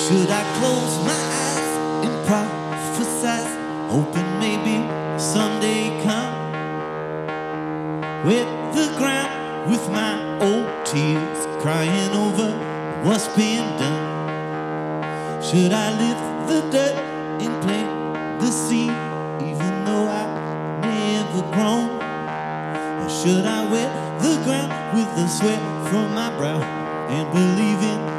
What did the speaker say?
Should I close my eyes and prophesize, hoping maybe someday come, wet the ground with my old tears, crying over what's been done? Should I lift the dirt and plant the seed, even though I've never grown? Or should I wet the ground with the sweat from my brow and believe in